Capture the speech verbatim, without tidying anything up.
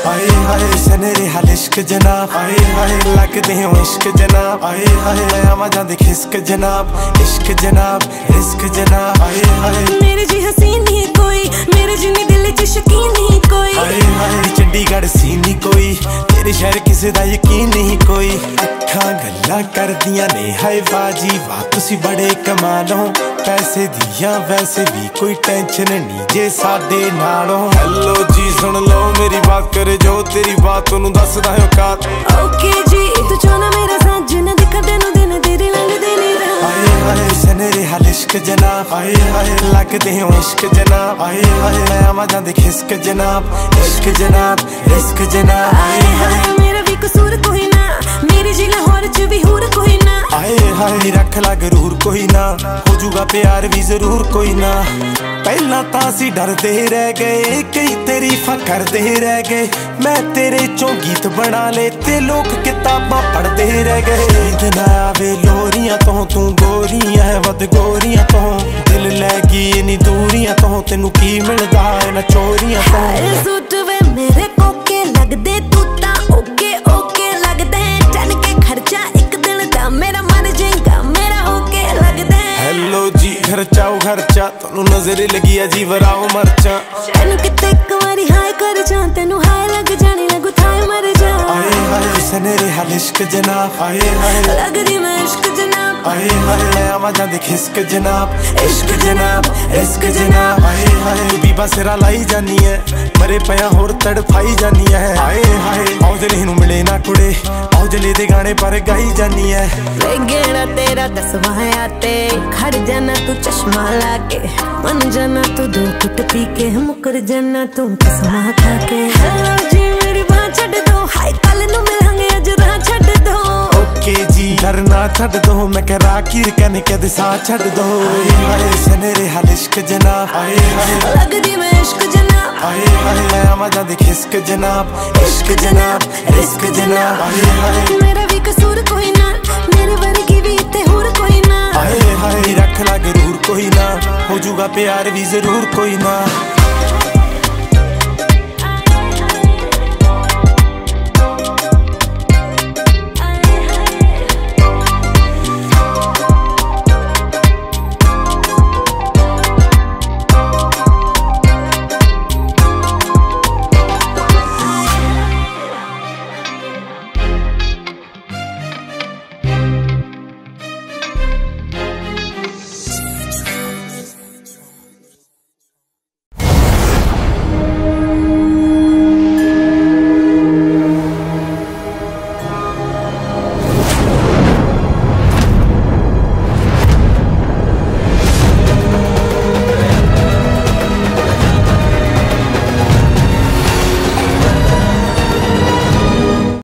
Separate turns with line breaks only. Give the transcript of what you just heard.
आए हाय सनेरे हाल इश्क जनाब, आए हाय लगदे हो इश्क जनाब, आए हाय आवा जांदे खिसक जनाब, इश्क जनाब रिस्क जनाब, आए हाय
मेरे जी हसीन नहीं कोई, मेरे जिन्नी दिल च शकीन नहीं कोई, आए
हाय चंडीगढ़ सी नहीं कोई, तेरे शहर किसे दा यकीन नहीं कोई। अखां गल्लां करदियां ने हाय बाजी वाह तुसी बड़े कमाल हो, पैसे दियां वैसे भी कोई टेंशन नहीं जे साडे नालों। हेलो जी सुन लो मेरी बात करे जो तेरी बात ओनू दसदा है औकात।
ओके जी तू चाहना मेरा साथ जिन्ना दिखा तेनू दिन तेरे लंघदे नहीं राह।
आए हाय सनेरे हाल इश्क जनाब, आए हाय लगदे हो इश्क जनाब, आए हाय आवा जांदे खिसक जनाब, इश्क जनाब रिस्क जनाब,
आए हाय मेरा भी कसूर कोई ना, मेरी जी लाहौर च भी हूर कोई ना,
आए हाय रख ला गरूर कोई ना, हो जूगा प्यार भी जरूर कोई ना। पहला तां असीं डरदे रह गए कई तारीफां करदे रह गए, मैं तेरे चों गीत बना ले ते लोग किताबां पढ़दे रह गए। नींद ना आवे लोरियां तो तू गोरियां है वध गोरियां तो, दिल लै गई इन्नी दूरियां तो तेनू की मिलदा इन्हां चोरियां तो।
सूट वे मेरे कोके लगदे तू तां ओके ओके लगदे, चल के खर्चा एक दिन दा मेरा मर जाएगा मेरा होके लगदे।
हेलो जी खर्चाओ खर्चा तन्नू नजर लगी है जी वराओ मरचा,
तेनू किते एक वारी हाय कर जा तेनू हाय लग जानी लगू थाए मर जा।
आए हाय सनेरे हाल इश्क जनाब, आए हाय
लगदी मैं इश्क जनाब,
आए हाय आवा जांदे खिसक जनाब, इश्क जनाब रिस्क जनाब, आए हाय बीबा सिरा लाई जानी है मरे पिया होर तड़फाई जानी है। आए हाय औजले नू मिले ना कुड़े औजले दे गाने पर गाई जानी है।
वे गेड़ा तेरा दसवाया ते खड़ जाना तू चश्मा लाके, मन जाना तू दो घुट पी के, मुकर जाना तू कसमा खा के। हेलो जी मेरी बात छड़ दो, हाय कल नू मिलांगे अज राह छड़ दो।
ओके जी डरना छड़ दो मैं कह राखीर कहने कदे सा छड़ दो। आए हाय सनेरे हाल इश्क जनाब, आए हाय
लगदी मैं इश्क जनाब,
आए हाय आवा जांदे खिसक जनाब, इश्क जनाब रिस्क जनाब, आए हाय
मेरा भी कसूर कोई ना, मेरे वर्गी भी ते होर कोई ना,
आए हाय रख ला गरूर कोई ना, हो जूगा प्यार भी जरूर कोई ना।